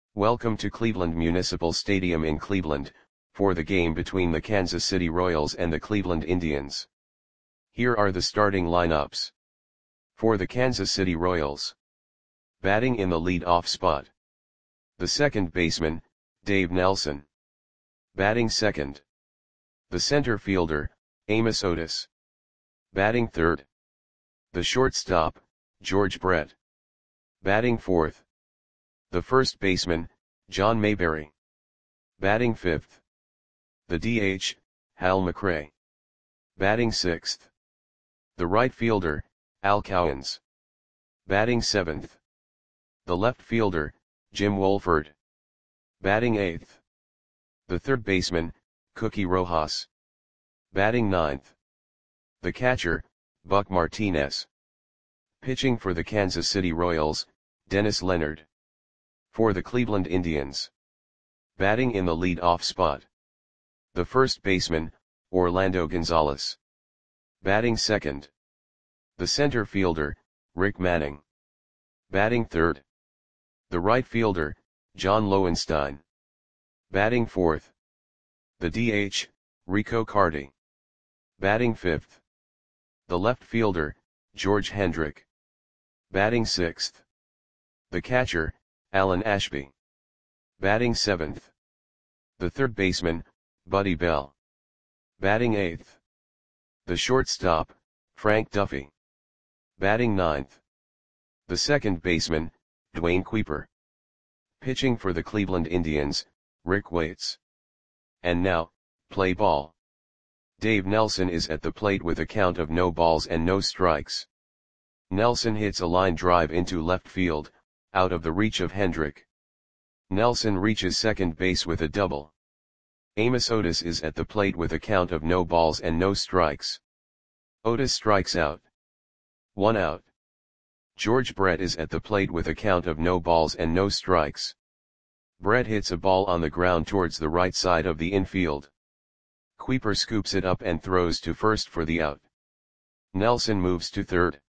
Welcome to Cleveland Municipal Stadium in Cleveland, for the game between the Kansas City Royals and the Cleveland Indians. Here are the starting lineups. For the Kansas City Royals. Batting in the lead-off spot. The second baseman, Dave Nelson. Batting second. The center fielder, Amos Otis. Batting third. The shortstop, George Brett. Batting fourth. The first baseman, John Mayberry. Batting fifth. The DH, Hal McRae. Batting sixth. The right fielder, Al Cowens. Batting seventh. The left fielder, Jim Wohlford. Batting eighth. The third baseman, Cookie Rojas. Batting ninth. The catcher, Buck Martinez. Pitching for the Kansas City Royals, Dennis Leonard. For the Cleveland Indians. Batting in the lead-off spot. The first baseman, Orlando Gonzalez. Batting second. The center fielder, Rick Manning. Batting third. The right fielder, John Lowenstein. Batting fourth. The DH, Rico Carty. Batting fifth. The left fielder, George Hendrick. Batting sixth. The catcher, Alan Ashby. Batting seventh. The third baseman, Buddy Bell. Batting eighth. The shortstop, Frank Duffy. Batting ninth. The second baseman, Dwayne Kuiper. Pitching for the Cleveland Indians, Rick Waits. And now, play ball. Dave Nelson is at the plate with a count of no balls and no strikes. Nelson hits a line drive into left field, out of the reach of Hendrick. Nelson reaches second base with a double. Amos Otis is at the plate with a count of no balls and no strikes. Otis strikes out. 1 out. George Brett is at the plate with a count of no balls and no strikes. Brett hits a ball on the ground towards the right side of the infield. Kuiper scoops it up and throws to first for the out. Nelson moves to third.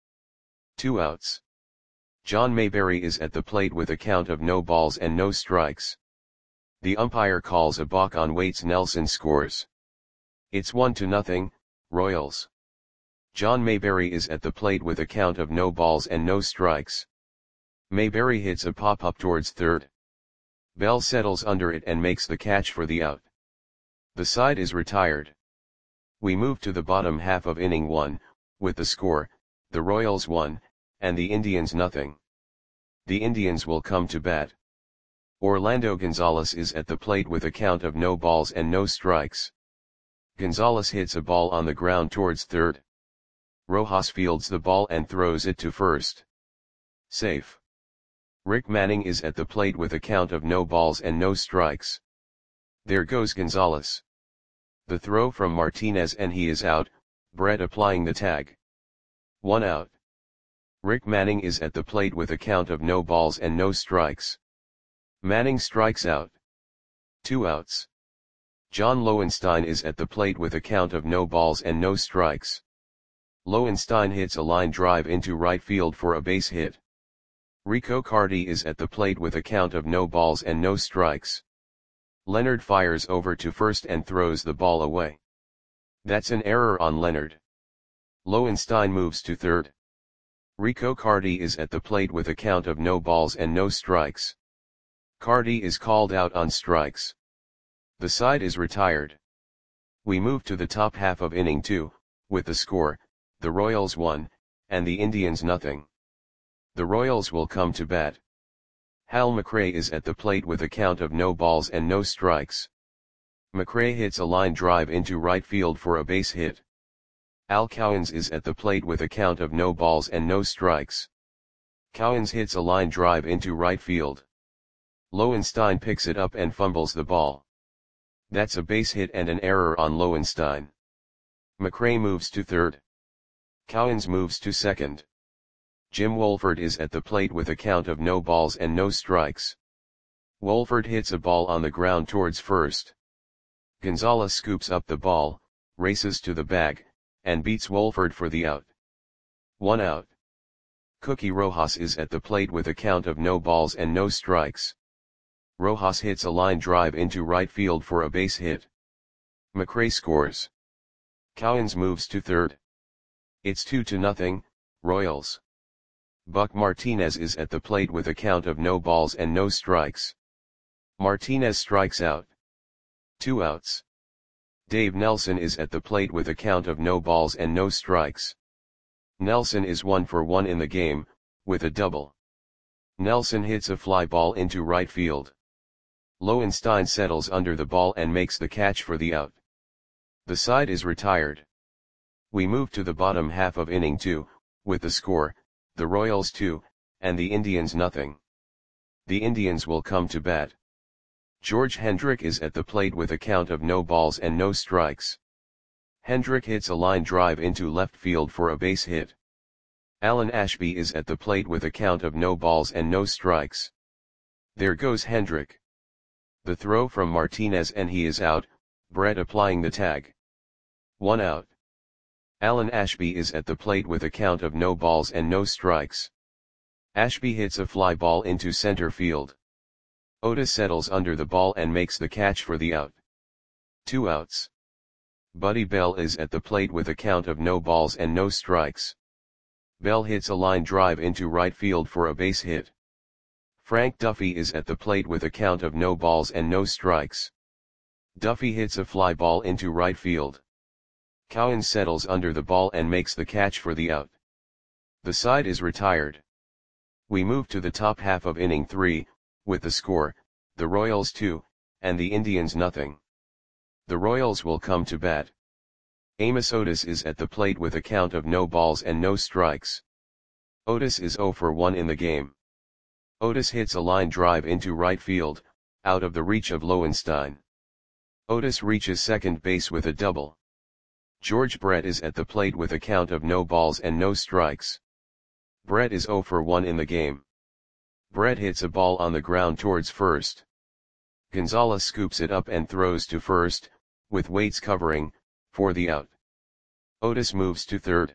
2 outs. John Mayberry is at the plate with a count of no balls and no strikes. The umpire calls a balk on Waits. Nelson scores. It's 1-0, Royals. John Mayberry is at the plate with a count of no balls and no strikes. Mayberry hits a pop-up towards third. Bell settles under it and makes the catch for the out. The side is retired. We move to the bottom half of inning 1, with the score, the Royals 1, and the Indians 0. The Indians will come to bat. Orlando Gonzalez is at the plate with a count of no balls and no strikes. Gonzalez hits a ball on the ground towards third. Rojas fields the ball and throws it to first. Safe. Rick Manning is at the plate with a count of no balls and no strikes. There goes Gonzalez. The throw from Martinez and he is out, Brett applying the tag. 1 out. Rick Manning is at the plate with a count of no balls and no strikes. Manning strikes out. 2 outs. John Lowenstein is at the plate with a count of no balls and no strikes. Lowenstein hits a line drive into right field for a base hit. Rico Carty is at the plate with a count of no balls and no strikes. Leonard fires over to first and throws the ball away. That's an error on Leonard. Lowenstein moves to third. Rico Carty is at the plate with a count of no balls and no strikes. Carty is called out on strikes. The side is retired. We move to the top half of inning 2, with the score, the Royals 1, and the Indians 0. The Royals will come to bat. Hal McRae is at the plate with a count of no balls and no strikes. McRae hits a line drive into right field for a base hit. Al Cowens is at the plate with a count of no balls and no strikes. Cowens hits a line drive into right field. Lowenstein picks it up and fumbles the ball. That's a base hit and an error on Lowenstein. McRae moves to third. Cowens moves to second. Jim Wohlford is at the plate with a count of no balls and no strikes. Wohlford hits a ball on the ground towards first. Gonzalez scoops up the ball, races to the bag, and beats Wohlford for the out. 1 out. Cookie Rojas is at the plate with a count of no balls and no strikes. Rojas hits a line drive into right field for a base hit. McRae scores. Cowens moves to third. It's 2-0, Royals. Buck Martinez is at the plate with a count of no balls and no strikes. Martinez strikes out. 2 outs. Dave Nelson is at the plate with a count of no balls and no strikes. Nelson is 1 for 1 in the game, with a double. Nelson hits a fly ball into right field. Lowenstein settles under the ball and makes the catch for the out. The side is retired. We move to the bottom half of inning 2, with the score, the Royals 2, and the Indians nothing. The Indians will come to bat. George Hendrick is at the plate with a count of no balls and no strikes. Hendrick hits a line drive into left field for a base hit. Alan Ashby is at the plate with a count of no balls and no strikes. There goes Hendrick. The throw from Martinez and he is out, Brett applying the tag. 1 out. Alan Ashby is at the plate with a count of no balls and no strikes. Ashby hits a fly ball into center field. Otis settles under the ball and makes the catch for the out. 2 outs. Buddy Bell is at the plate with a count of no balls and no strikes. Bell hits a line drive into right field for a base hit. Frank Duffy is at the plate with a count of no balls and no strikes. Duffy hits a fly ball into right field. Cowens settles under the ball and makes the catch for the out. The side is retired. We move to the top half of inning 3, with the score, the Royals 2, and the Indians nothing. The Royals will come to bat. Amos Otis is at the plate with a count of no balls and no strikes. Otis is 0 for 1 in the game. Otis hits a line drive into right field, out of the reach of Lowenstein. Otis reaches second base with a double. George Brett is at the plate with a count of no balls and no strikes. Brett is 0 for 1 in the game. Brett hits a ball on the ground towards first. Gonzalez scoops it up and throws to first, with Waits covering, for the out. Otis moves to third.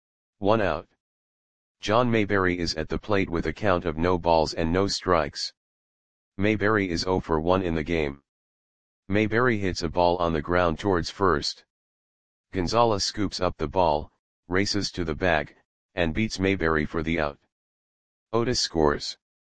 1 out. John Mayberry is at the plate with a count of no balls and no strikes. Mayberry is 0 for 1 in the game. Mayberry hits a ball on the ground towards first. Gonzalez scoops up the ball, races to the bag, and beats Mayberry for the out. Otis scores.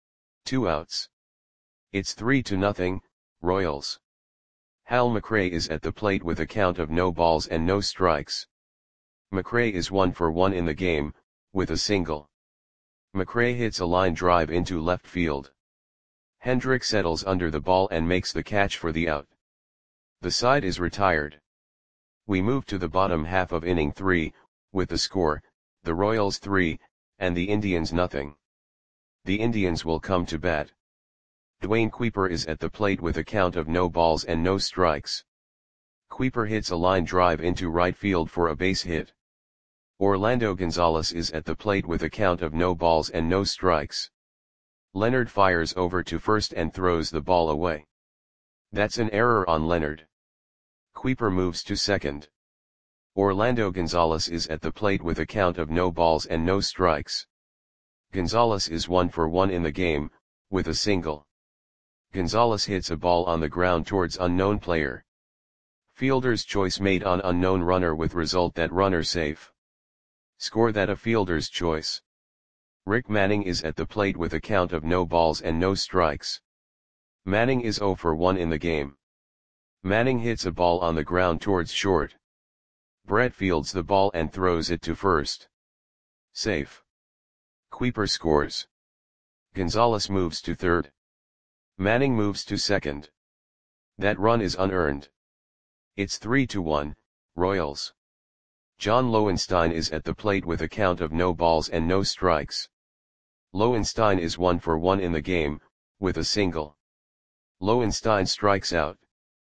2 outs. It's 3-0, Royals. Hal McRae is at the plate with a count of no balls and no strikes. McRae is 1 for 1 in the game, with a single. McRae hits a line drive into left field. Hendrick settles under the ball and makes the catch for the out. The side is retired. We move to the bottom half of inning 3, with the score, the Royals 3, and the Indians nothing. The Indians will come to bat. Dwayne Kuiper is at the plate with a count of no balls and no strikes. Kuiper hits a line drive into right field for a base hit. Orlando Gonzalez is at the plate with a count of no balls and no strikes. Leonard fires over to first and throws the ball away. That's an error on Leonard. Kuiper moves to second. Orlando Gonzalez is at the plate with a count of no balls and no strikes. Gonzalez is 1 for 1 in the game, with a single. Gonzalez hits a ball on the ground towards unknown player. Fielder's choice made on unknown runner with result that runner safe. Score that a fielder's choice. Rick Manning is at the plate with a count of no balls and no strikes. Manning is 0 for 1 in the game. Manning hits a ball on the ground towards short. Brett fields the ball and throws it to first. Safe. Kuiper scores. Gonzalez moves to third. Manning moves to second. That run is unearned. It's 3-1, Royals. John Lowenstein is at the plate with a count of no balls and no strikes. Lowenstein is 1 for 1 in the game, with a single. Lowenstein strikes out.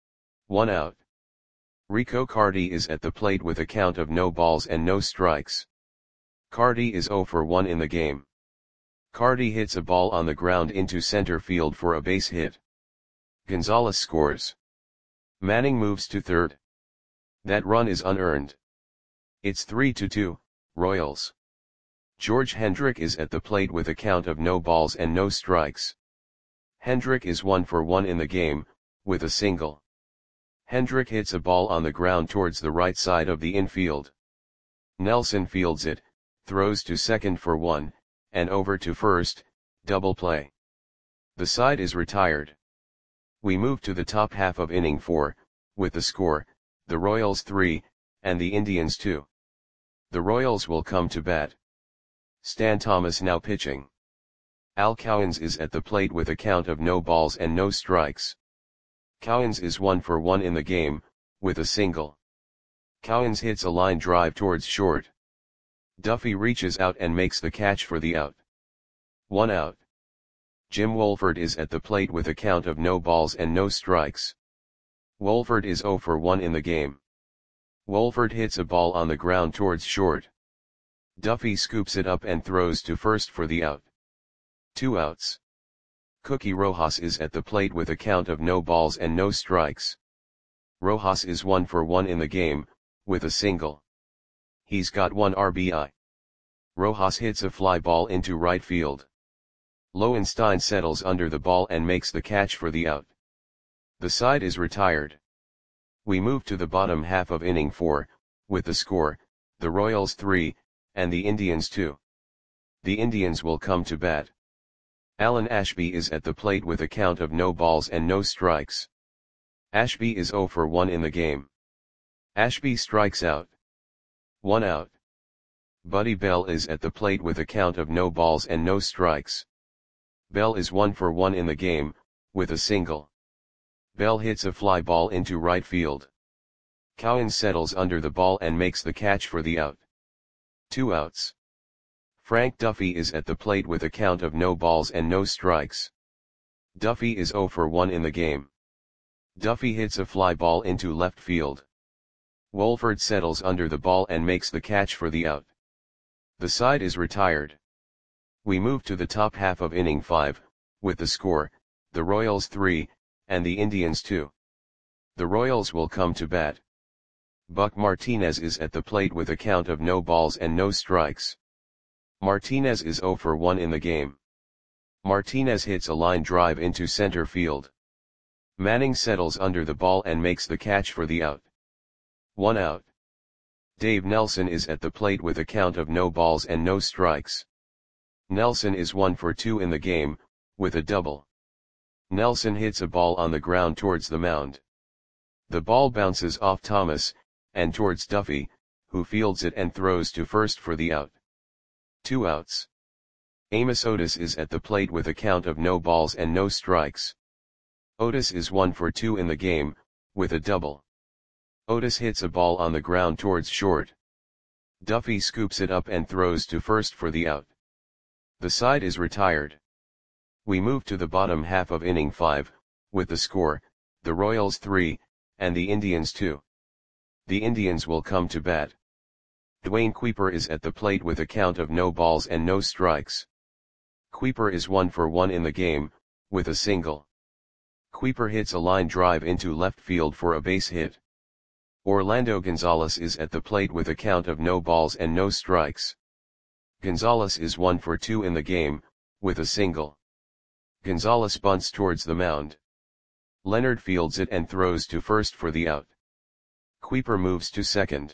1 out. Rico Carty is at the plate with a count of no balls and no strikes. Carty is 0 for 1 in the game. Carty hits a ball on the ground into center field for a base hit. Gonzalez scores. Manning moves to third. That run is unearned. It's 3-2, Royals. George Hendrick is at the plate with a count of no balls and no strikes. Hendrick is 1 for 1 in the game, with a single. Hendrick hits a ball on the ground towards the right side of the infield. Nelson fields it, throws to second for 1, and over to first, double play. The side is retired. We move to the top half of inning 4, with the score, the Royals 3, and the Indians 2. The Royals will come to bat. Stan Thomas now pitching. Al Cowens is at the plate with a count of no balls and no strikes. Cowens is 1 for 1 in the game, with a single. Cowens hits a line drive towards short. Duffy reaches out and makes the catch for the out. 1 out. Jim Wohlford is at the plate with a count of no balls and no strikes. Wohlford is 0 for 1 in the game. Wohlford hits a ball on the ground towards short. Duffy scoops it up and throws to first for the out. 2 outs. Cookie Rojas is at the plate with a count of no balls and no strikes. Rojas is 1 for 1 in the game, with a single. He's got 1 RBI. Rojas hits a fly ball into right field. Lowenstein settles under the ball and makes the catch for the out. The side is retired. We move to the bottom half of inning 4, with the score, the Royals 3, and the Indians 2. The Indians will come to bat. Alan Ashby is at the plate with a count of no balls and no strikes. Ashby is 0 for 1 in the game. Ashby strikes out. 1 out. Buddy Bell is at the plate with a count of no balls and no strikes. Bell is 1 for 1 in the game, with a single. Bell hits a fly ball into right field. Cowens settles under the ball and makes the catch for the out. 2 outs. Frank Duffy is at the plate with a count of no balls and no strikes. Duffy is 0 for 1 in the game. Duffy hits a fly ball into left field. Wohlford settles under the ball and makes the catch for the out. The side is retired. We move to the top half of inning 5, with the score, the Royals 3, and the Indians 2. The Royals will come to bat. Buck Martinez is at the plate with a count of no balls and no strikes. Martinez is 0 for 1 in the game. Martinez hits a line drive into center field. Manning settles under the ball and makes the catch for the out. 1 out. Dave Nelson is at the plate with a count of no balls and no strikes. Nelson is 1 for 2 in the game, with a double. Nelson hits a ball on the ground towards the mound. The ball bounces off Thomas, and towards Duffy, who fields it and throws to first for the out. 2 outs. Amos Otis is at the plate with a count of no balls and no strikes. Otis is 1 for 2 in the game, with a double. Otis hits a ball on the ground towards short. Duffy scoops it up and throws to first for the out. The side is retired. We move to the bottom half of inning 5, with the score, the Royals 3, and the Indians 2. The Indians will come to bat. Dwayne Kuiper is at the plate with a count of no balls and no strikes. Kuiper is 1 for 1 in the game, with a single. Kuiper hits a line drive into left field for a base hit. Orlando Gonzalez is at the plate with a count of no balls and no strikes. Gonzalez is 1 for 2 in the game, with a single. Gonzalez bunts towards the mound. Leonard fields it and throws to first for the out. Kuiper moves to second.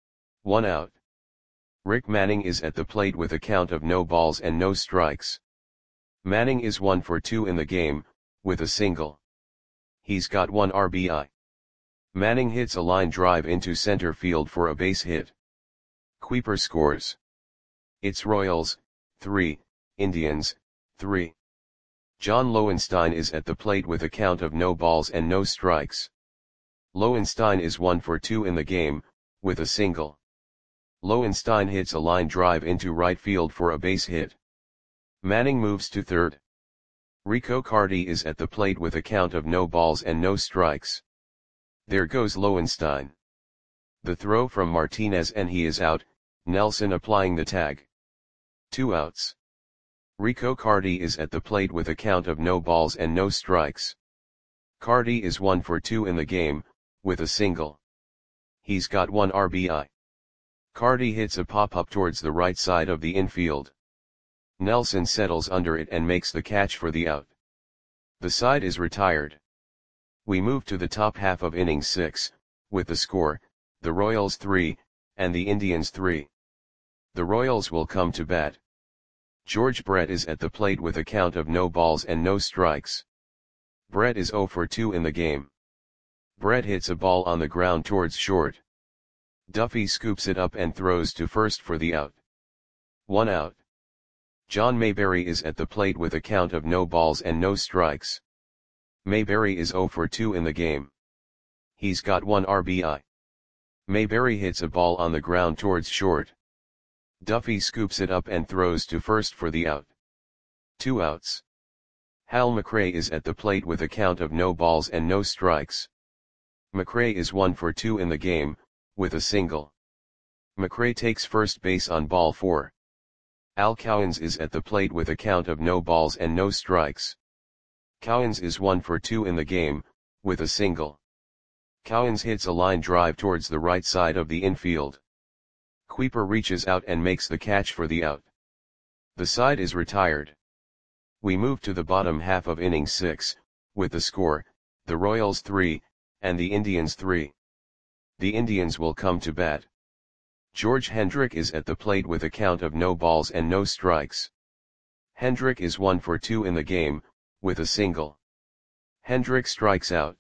1 out. Rick Manning is at the plate with a count of no balls and no strikes. Manning is 1 for 2 in the game, with a single. He's got 1 RBI. Manning hits a line drive into center field for a base hit. Kuiper scores. It's Royals, 3, Indians, 3. John Lowenstein is at the plate with a count of no balls and no strikes. Lowenstein is 1 for 2 in the game, with a single. Lowenstein hits a line drive into right field for a base hit. Manning moves to third. Rico Carty is at the plate with a count of no balls and no strikes. There goes Lowenstein. The throw from Martinez and he is out, Nelson applying the tag. 2 outs. Rico Carty is at the plate with a count of no balls and no strikes. Carty is 1 for 2 in the game, with a single. He's got 1 RBI. Carty hits a pop-up towards the right side of the infield. Nelson settles under it and makes the catch for the out. The side is retired. We move to the top half of inning 6, with the score, the Royals 3, and the Indians 3. The Royals will come to bat. George Brett is at the plate with a count of no balls and no strikes. Brett is 0 for 2 in the game. Brett hits a ball on the ground towards short. Duffy scoops it up and throws to first for the out. 1 out. John Mayberry is at the plate with a count of no balls and no strikes. Mayberry is 0 for 2 in the game. He's got 1 RBI. Mayberry hits a ball on the ground towards short. Duffy scoops it up and throws to first for the out. 2 outs. Hal McRae is at the plate with a count of no balls and no strikes. McRae is 1 for 2 in the game, with a single. McRae takes first base on ball 4. Al Cowens is at the plate with a count of no balls and no strikes. Cowens is 1 for 2 in the game, with a single. Cowens hits a line drive towards the right side of the infield. Kuiper reaches out and makes the catch for the out. The side is retired. We move to the bottom half of inning 6, with the score, the Royals 3, and the Indians 3. The Indians will come to bat. George Hendrick is at the plate with a count of no balls and no strikes. Hendrick is 1 for 2 in the game, with a single. Hendrick strikes out.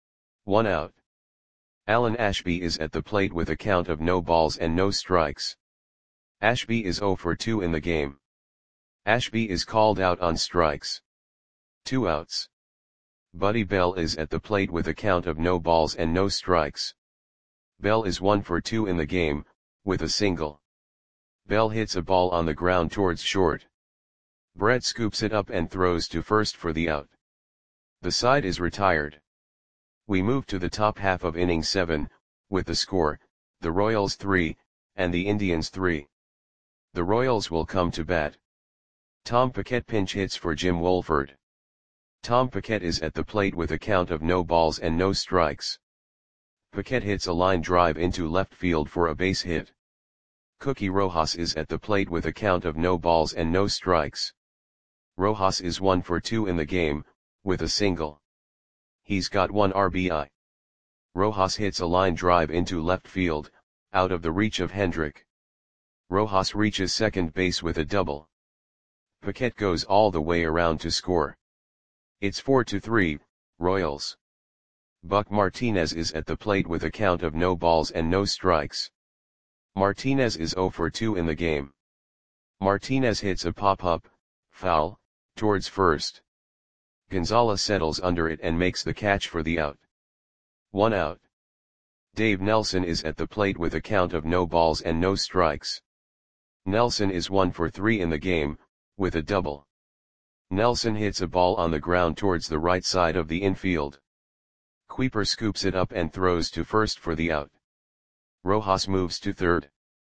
1 out. Alan Ashby is at the plate with a count of no balls and no strikes. Ashby is 0 for 2 in the game. Ashby is called out on strikes. 2 outs. Buddy Bell is at the plate with a count of no balls and no strikes. Bell is 1 for 2 in the game, with a single. Bell hits a ball on the ground towards short. Brett scoops it up and throws to first for the out. The side is retired. We move to the top half of inning 7, with the score, the Royals 3, and the Indians 3. The Royals will come to bat. Tom Paquette pinch hits for Jim Wolford. Tom Paquette is at the plate with a count of no balls and no strikes. Paquette hits a line drive into left field for a base hit. Cookie Rojas is at the plate with a count of no balls and no strikes. Rojas is 1 for 2 in the game, with a single. He's got 1 RBI. Rojas hits a line drive into left field, out of the reach of Hendrick. Rojas reaches second base with a double. Paquette goes all the way around to score. It's 4-3, Royals. Buck Martinez is at the plate with a count of no balls and no strikes. Martinez is 0 for 2 in the game. Martinez hits a pop-up, foul, towards first. Gonzalez settles under it and makes the catch for the out. 1 out. Dave Nelson is at the plate with a count of no balls and no strikes. Nelson is 1 for 3 in the game, with a double. Nelson hits a ball on the ground towards the right side of the infield. Kuiper scoops it up and throws to first for the out. Rojas moves to third.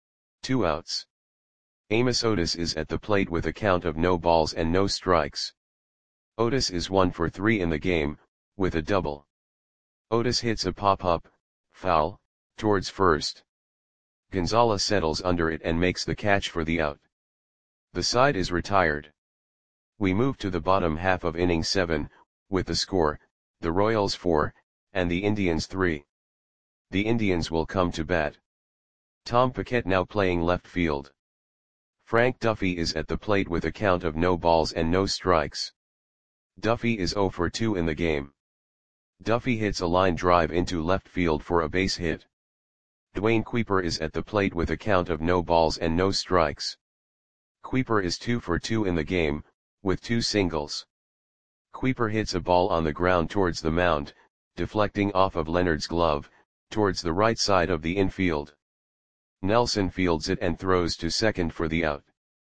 2 outs. Amos Otis is at the plate with a count of no balls and no strikes. Otis is 1 for 3 in the game, with a double. Otis hits a pop-up, foul, towards first. Gonzalez settles under it and makes the catch for the out. The side is retired. We move to the bottom half of inning 7, with the score, the Royals 4, and the Indians 3. The Indians will come to bat. Tom Paquette now playing left field. Frank Duffy is at the plate with a count of no balls and no strikes. Duffy is 0 for 2 in the game. Duffy hits a line drive into left field for a base hit. Dwayne Kuiper is at the plate with a count of no balls and no strikes. Kuiper is 2 for 2 in the game, with 2 singles. Kuiper hits a ball on the ground towards the mound, deflecting off of Leonard's glove, towards the right side of the infield. Nelson fields it and throws to second for the out.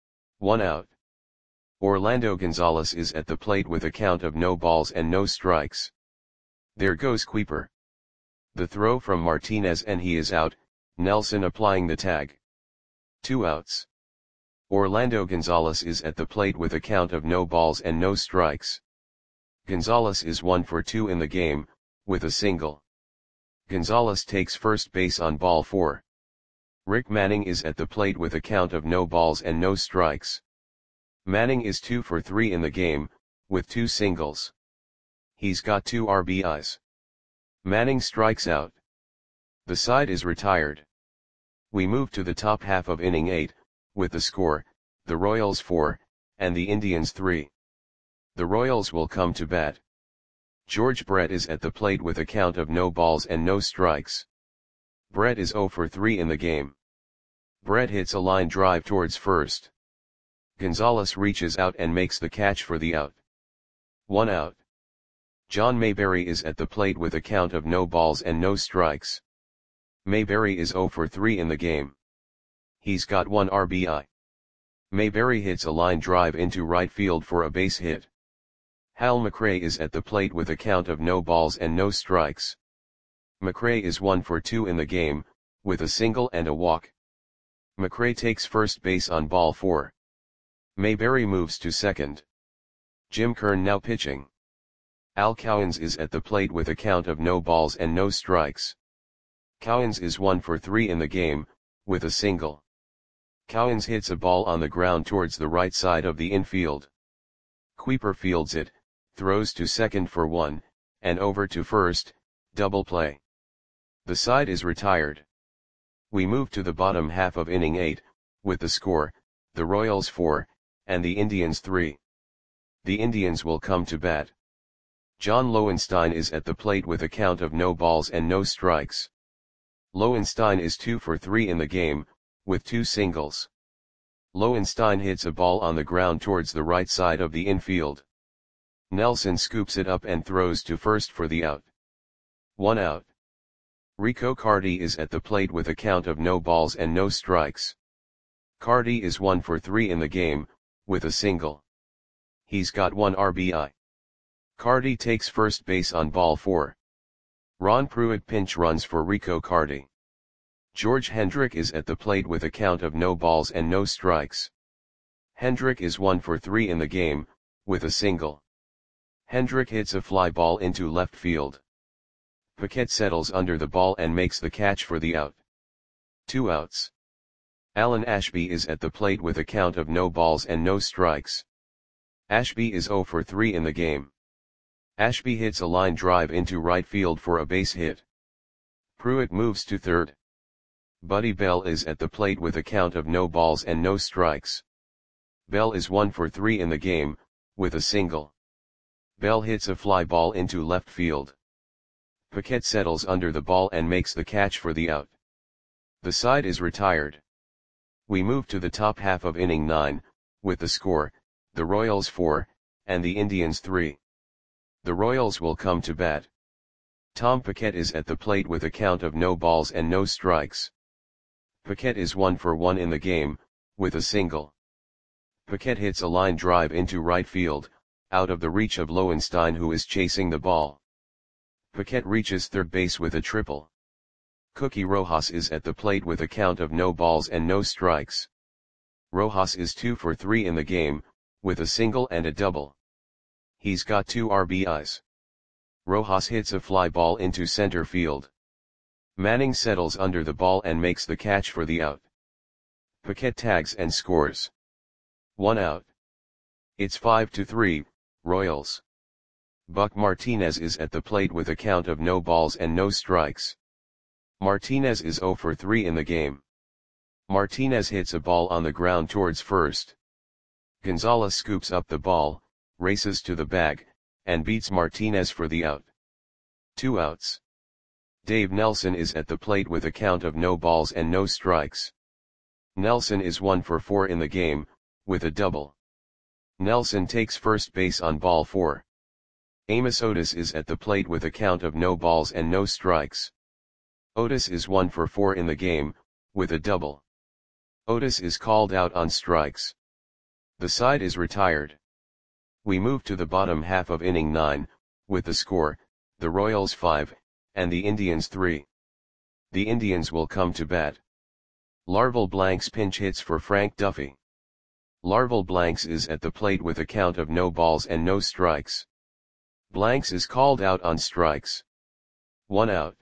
1 out. Orlando Gonzalez is at the plate with a count of no balls and no strikes. There goes Kuiper. The throw from Martinez and he is out, Nelson applying the tag. 2 outs. Orlando Gonzalez is at the plate with a count of no balls and no strikes. Gonzalez is 1 for 2 in the game, with a single. Gonzalez takes first base on ball 4. Rick Manning is at the plate with a count of no balls and no strikes. Manning is 2 for 3 in the game, with 2 singles. He's got 2 RBIs. Manning strikes out. The side is retired. We move to the top half of inning 8, with the score, the Royals 4, and the Indians 3. The Royals will come to bat. George Brett is at the plate with a count of no balls and no strikes. Brett is 0 for 3 in the game. Brett hits a line drive towards first. Gonzalez reaches out and makes the catch for the out. 1 out. John Mayberry is at the plate with a count of no balls and no strikes. Mayberry is 0 for 3 in the game. He's got 1 RBI. Mayberry hits a line drive into right field for a base hit. Hal McRae is at the plate with a count of no balls and no strikes. McRae is 1 for 2 in the game, with a single and a walk. McRae takes first base on ball 4. Mayberry moves to second. Jim Kern now pitching. Al Cowens is at the plate with a count of no balls and no strikes. Cowens is 1 for 3 in the game, with a single. Cowens hits a ball on the ground towards the right side of the infield. Kuiper fields it, throws to second for 1, and over to first, double play. The side is retired. We move to the bottom half of inning 8, with the score, the Royals 4, and the Indians 3. The Indians will come to bat. John Lowenstein is at the plate with a count of no balls and no strikes. Lowenstein is 2 for 3 in the game, with 2 singles. Lowenstein hits a ball on the ground towards the right side of the infield. Nelson scoops it up and throws to first for the out. 1 out. Rico Carty is at the plate with a count of no balls and no strikes. Carty is 1 for 3 in the game, with a single. He's got 1 RBI. Carty takes first base on ball 4. Ron Pruitt pinch runs for Rico Carty. George Hendrick is at the plate with a count of no balls and no strikes. Hendrick is 1 for 3 in the game, with a single. Hendrick hits a fly ball into left field. Paquette settles under the ball and makes the catch for the out. 2 outs. Alan Ashby is at the plate with a count of no balls and no strikes. Ashby is 0 for 3 in the game. Ashby hits a line drive into right field for a base hit. Pruitt moves to third. Buddy Bell is at the plate with a count of no balls and no strikes. Bell is 1 for 3 in the game, with a single. Bell hits a fly ball into left field. Paquette settles under the ball and makes the catch for the out. The side is retired. We move to the top half of inning 9, with the score, the Royals 4, and the Indians 3. The Royals will come to bat. Tom Paquette is at the plate with a count of no balls and no strikes. Paquette is 1 for 1 in the game, with a single. Paquette hits a line drive into right field, out of the reach of Lowenstein who is chasing the ball. Paquette reaches third base with a triple. Cookie Rojas is at the plate with a count of no balls and no strikes. Rojas is 2 for 3 in the game, with a single and a double. He's got 2 RBIs. Rojas hits a fly ball into center field. Manning settles under the ball and makes the catch for the out. Paquette tags and scores. 1 out. It's 5-3, Royals. Buck Martinez is at the plate with a count of no balls and no strikes. Martinez is 0 for 3 in the game. Martinez hits a ball on the ground towards first. Gonzalez scoops up the ball, races to the bag, and beats Martinez for the out. 2 outs. Dave Nelson is at the plate with a count of no balls and no strikes. Nelson is 1 for 4 in the game, with a double. Nelson takes first base on ball 4. Amos Otis is at the plate with a count of no balls and no strikes. Otis is 1 for 4 in the game, with a double. Otis is called out on strikes. The side is retired. We move to the bottom half of inning 9, with the score, the Royals 5, and the Indians 3. The Indians will come to bat. Larval Blanks pinch hits for Frank Duffy. Larval Blanks is at the plate with a count of no balls and no strikes. Blanks is called out on strikes. 1 out.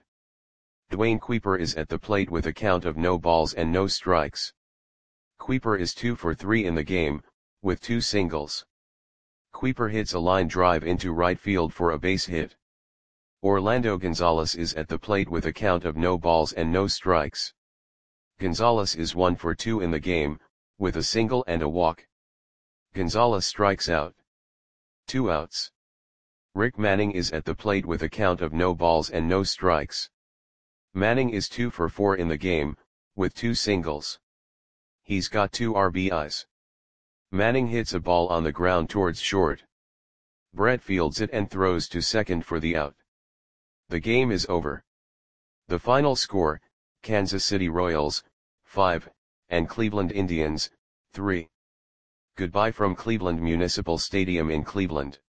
Dwayne Kuiper is at the plate with a count of no balls and no strikes. Kuiper is 2 for 3 in the game, with 2 singles. Kuiper hits a line drive into right field for a base hit. Orlando Gonzalez is at the plate with a count of no balls and no strikes. Gonzalez is 1 for 2 in the game, with a single and a walk. Gonzalez strikes out. 2 outs. Rick Manning is at the plate with a count of no balls and no strikes. Manning is 2 for 4 in the game, with 2 singles. He's got 2 RBIs. Manning hits a ball on the ground towards short. Brett fields it and throws to second for the out. The game is over. The final score, Kansas City Royals, 5, and Cleveland Indians, 3. Goodbye from Cleveland Municipal Stadium in Cleveland.